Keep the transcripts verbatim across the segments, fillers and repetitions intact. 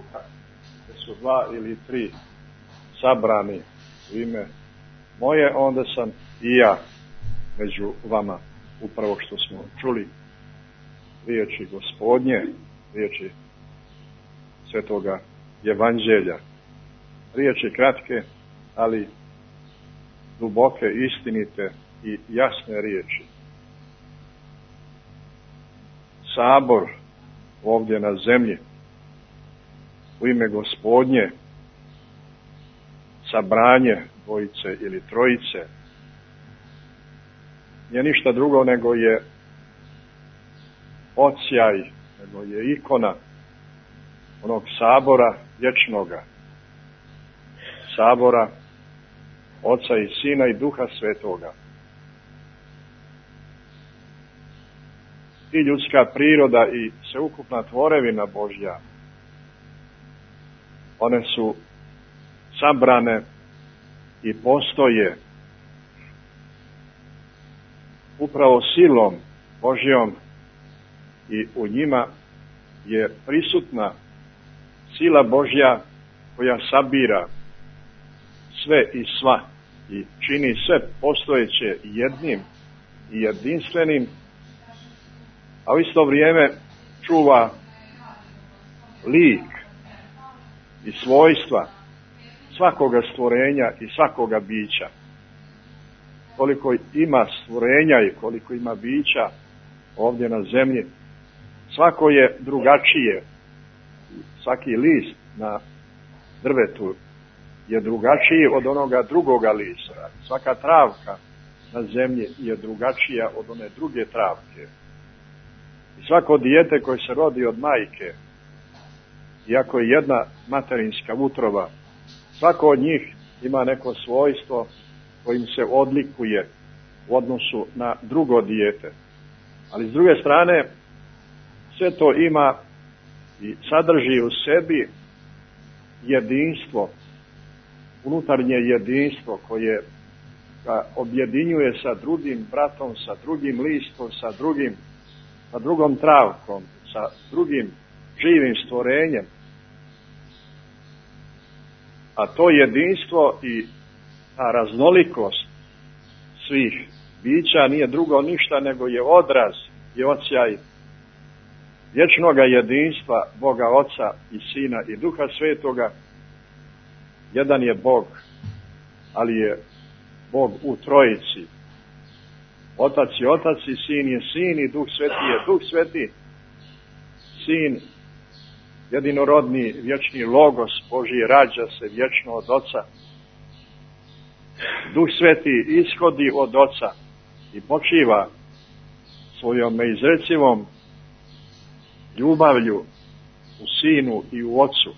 gdje su dva ili tri sabrani u ime moje, onda sam i ja među vama, upravo što smo čuli riječi Gospodnje, riječi Svetoga Evanđelja. Riječi kratke, ali duboke, istinite i jasne riječi. Sabor ovdje na zemlji u ime Gospodnje, sabranje dvojice ili trojice, nije ništa drugo nego je odsjaj, nego je ikona onog sabora vječnoga, sabora Oca i Sina i Duha Svetoga. I ljudska priroda i sveukupna tvorevina Božja, one su sabrane i postoje upravo silom Božjom i u njima je prisutna sila Božja koja sabira sve i sva i čini sve postojeće jednim i jedinstvenim, a u isto vrijeme čuva lik i svojstva svakoga stvorenja i svakoga bića. Koliko ima stvorenja i koliko ima bića ovdje na zemlji, svako je drugačije. Svaki list na drvetu je drugačiji od onoga drugoga lista. Svaka travka na zemlji je drugačija od one druge travke. I svako dijete koje se rodi od majke, iako je jedna materinska utrova, svako od njih ima neko svojstvo kojim se odlikuje u odnosu na drugo dijete. Ali s druge strane, sve to ima i sadrži u sebi jedinstvo, unutarnje jedinstvo koje ga objedinjuje sa drugim bratom, sa drugim listom, sa drugim, sa drugom travkom, sa drugim živim stvorenjem. A to jedinstvo i ta raznolikost svih bića nije drugo ništa nego je odraz i odsjaj vječnoga jedinstva Boga Oca i Sina i Duha Svetoga. Jedan je Bog, ali je Bog u trojici. Otac je Otac i Sin je Sin i Duh Sveti je Duh Sveti. Sin, jedinorodni vječni Logos Božji, rađa se vječno od Oca. Duh Sveti ishodi od Oca i počiva svojom neizrecivom ljubavlju u Sinu i u Ocu.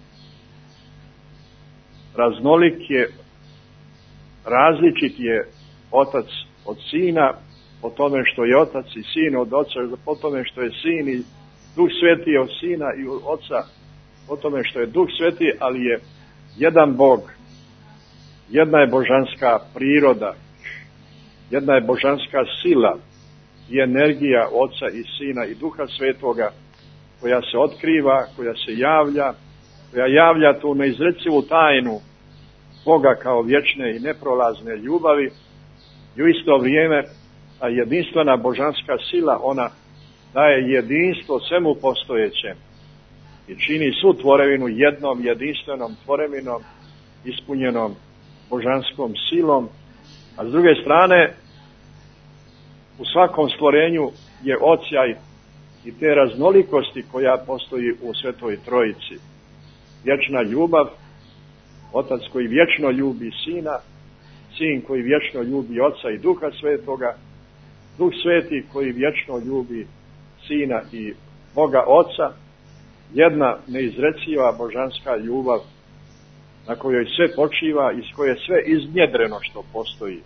Raznolik je, različit je Otac od Sina, po tome što je Otac i Sin od Oca, po tome što je Sin i Duh Sveti od Sina i od Oca, po tome što je Duh Sveti, ali je jedan Bog, jedna je božanska priroda, jedna je božanska sila i energija Oca i Sina i Duha Svetoga, koja se otkriva, koja se javlja, koja javlja tu neizrecivu tajnu Boga kao vječne i neprolazne ljubavi i u isto vrijeme ta jedinstvena božanska sila, ona daje jedinstvo svemu postojećem i čini svu tvorevinu jednom jedinstvenom tvorevinom ispunjenom božanskom silom, a s druge strane u svakom stvorenju je odsjaj i te raznolikosti koja postoji u Svetoj Trojici. Vječna ljubav, Otac koji vječno ljubi Sina, Sin koji vječno ljubi Oca i Duha Svetoga, Duh Sveti koji vječno ljubi Sina i Boga Oca, jedna neizreciva božanska ljubav na kojoj sve počiva, iz koje je sve iznjedreno što postoji.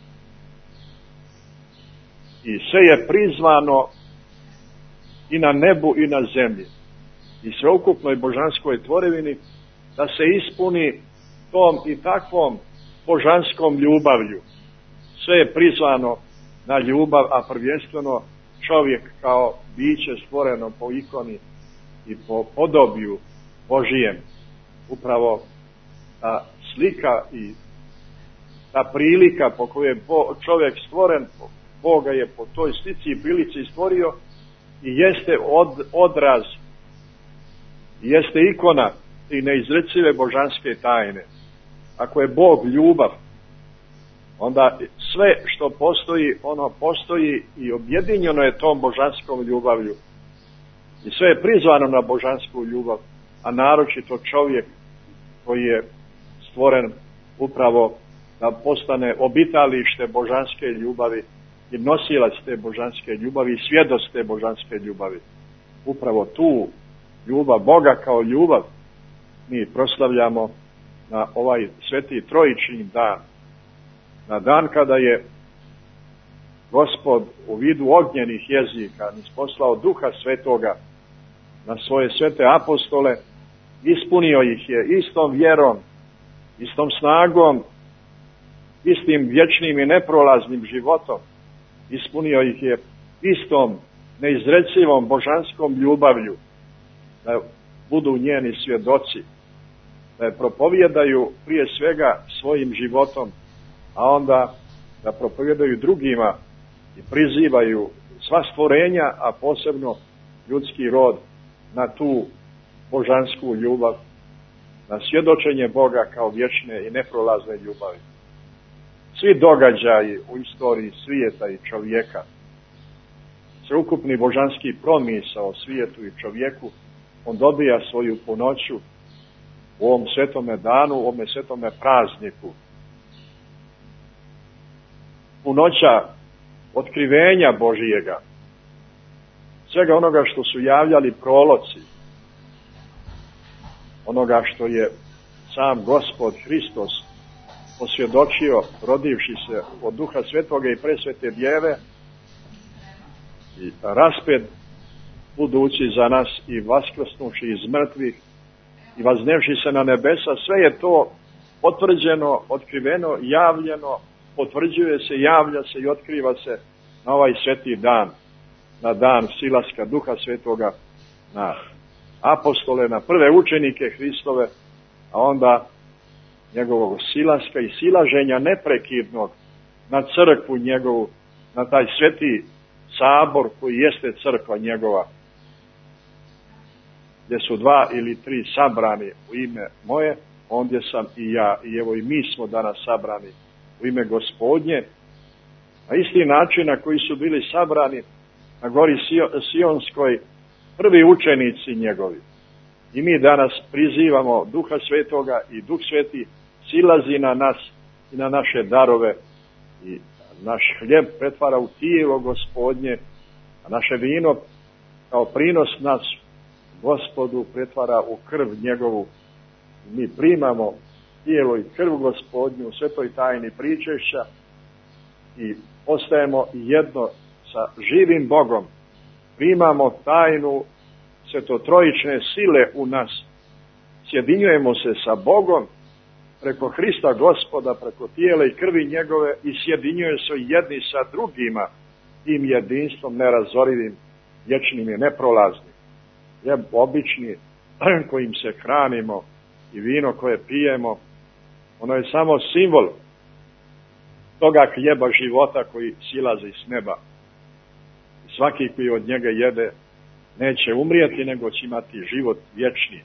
I sve je prizvano i na nebu i na zemlji i sveukupnoj božanskoj tvorevini da se ispuni tom i takvom božanskom ljubavlju. Sve je prizvano na ljubav, a prvenstveno čovjek kao biće stvoreno po ikoni i po podobiju Božijem. Upravo ta slika i ta prilika po kojoj je čovjek stvoren, Boga je po toj slici i prilici stvorio i jeste od, odraz, jeste ikona i neizrecive božanske tajne. Ako je Bog ljubav, onda sve što postoji, ono postoji i objedinjeno je tom božanskom ljubavlju. I sve je prizvano na božansku ljubav, a naročito čovjek koji je stvoren upravo da postane obitalište božanske ljubavi i nosilac te božanske ljubavi i svjedoc te božanske ljubavi. Upravo tu ljubav Boga kao ljubav mi proslavljamo na ovaj sveti trojični dan. Na dan kada je Gospod u vidu ognjenih jezika nisposlao Duha Svetoga na svoje svete apostole, ispunio ih je istom vjerom, istom snagom, istim vječnim i neprolaznim životom. Ispunio ih je istom neizrecivom božanskom ljubavlju, da budu njeni svjedoci, da je propovijedaju prije svega svojim životom, a onda da propovijedaju drugima i prizivaju sva stvorenja, a posebno ljudski rod, na tu božansku ljubav, na svjedočenje Boga kao vječne i neprolazne ljubavi. Svi događaji u istoriji svijeta i čovjeka, sveukupni božanski promisao o svijetu i čovjeku, on dobija svoju punoću u ovom svetome danu, u ovom svetome prazniku. Punoća otkrivenja Božijega, svega onoga što su javljali proroci, onoga što je sam Gospod Hristos posvjedočio rodivši se od Duha Svetoga i presvete Djeve i raspet budući za nas i vaskrsnuši iz mrtvih i vaznevši se na nebesa, sve je to potvrđeno, otkriveno, javljeno, potvrđuje se, javlja se i otkriva se na ovaj sveti dan, na dan silaska Duha Svetoga na apostole, na prve učenike Hristove, a onda njegovog silaska i silaženja neprekidnog na crkvu njegovu, na taj sveti sabor koji jeste crkva njegova, gdje su dva ili tri sabrani u ime moje, ondje sam i ja, i evo i mi smo danas sabrani u ime Gospodnje, na isti način na koji su bili sabrani na gori Sionskoj prvi učenici njegovi. I mi danas prizivamo Duha Svetoga i Duh Sveti silazi na nas i na naše darove i naš hljeb pretvara u tijelo Gospodnje, a naše vino kao prinos nas Gospodu pretvara u krv njegovu. Mi primamo tijelo i krv Gospodnju u svetoj tajni pričešća i postajemo jedno sa živim Bogom. Primamo tajnu svetotrojične sile u nas. Sjedinjujemo se sa Bogom preko Hrista Gospoda, preko tijela i krvi njegove i sjedinjuje se jedni sa drugima tim jedinstvom nerazorivim, vječnim i neprolaznim. Hljeb obični kojim se hranimo i vino koje pijemo, ono je samo simbol toga hljeba života koji silazi s neba. I svaki koji od njega jede neće umrijeti, nego će imati život vječni.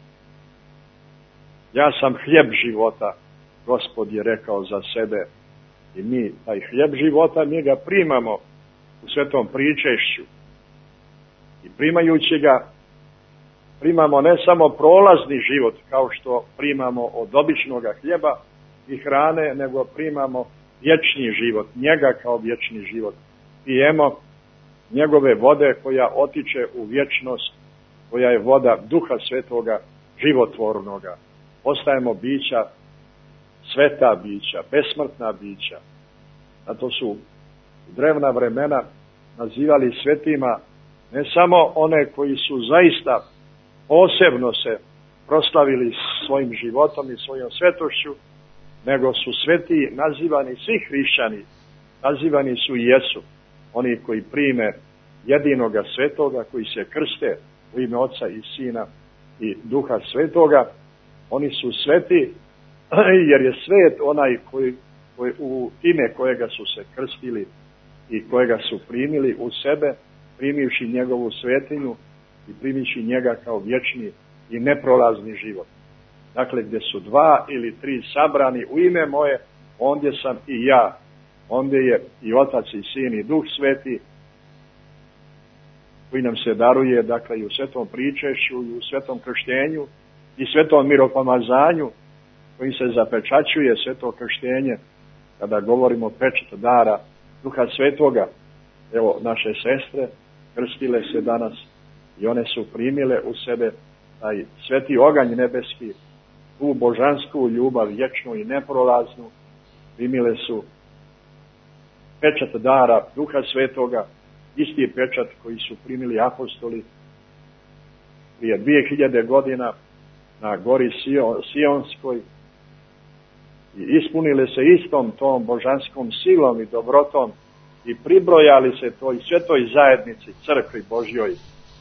Ja sam hljeb života, Gospod je rekao za sebe. I mi, taj hljeb života, mi ga primamo u svetom pričešću. I primajući ga, primamo ne samo prolazni život, kao što primamo od običnog hljeba i hrane, nego primamo vječni život, njega kao vječni život. Pijemo njegove vode koja otiče u vječnost, koja je voda Duha Svetoga, životvornoga. Postajemo bića, sveta bića, besmrtna bića. A to su u drevna vremena nazivali svetima ne samo one koji su zaista posebno se proslavili svojim životom i svojom svetošću, nego su sveti nazivani svi hrišćani, nazivani su i jesu oni koji prime jedinoga svetoga, koji se krste u ime Oca i Sina i Duha Svetoga. Oni su sveti jer je svet onaj koji, koji u ime kojega su se krstili i kojega su primili u sebe, primivši njegovu svetinju i primivši njega kao vječni i neprolazni život. Dakle, gdje su dva ili tri sabrani u ime moje, ondje sam i ja. Ondje je i Otac i Sin i Duh Sveti, koji nam se daruje, dakle, i u svetom pričešću, i u svetom krštenju, i svetom miropomazanju, koji se zapečaćuje sveto krštenje, kada govorimo pečat dara Duha Svetoga. Evo, naše sestre krstile se danas i one su primile u sebe taj sveti oganj nebeski, tu božansku ljubav, vječnu i neprolaznu. Primile su pečat dara Duha Svetoga, isti pečat koji su primili apostoli prije dvije hiljade godina na gori Sionskoj i ispunili se istom tom božanskom silom i dobrotom i pribrojali se toj svetoj zajednici, crkvi Božjoj.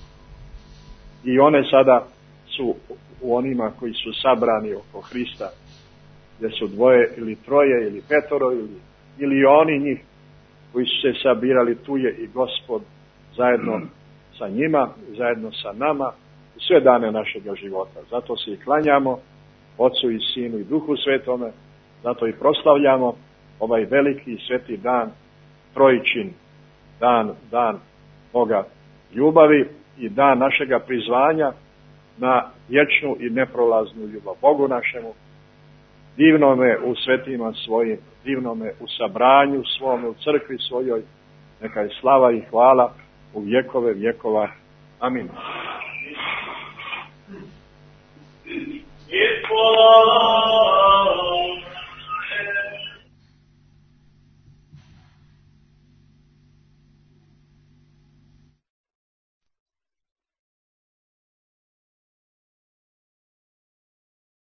I one sada su u onima koji su sabrani oko Hrista, gdje su dvoje ili troje ili petoro ili milioni njih koji su se sabirali, tu je i Gospod zajedno sa njima, zajedno sa nama u sve dane našega života. Zato se i klanjamo Otcu i Sinu i Duhu Svetome, zato i proslavljamo ovaj veliki i sveti dan, trojičin, dan, dan Boga ljubavi i dan našega prizvanja na vječnu i neprolaznu ljubav Bogu našemu, divnome u svetima svojim, divnome u sabranju svome, u crkvi svojoj, neka je slava i hvala u vjekove vjekova. Amin.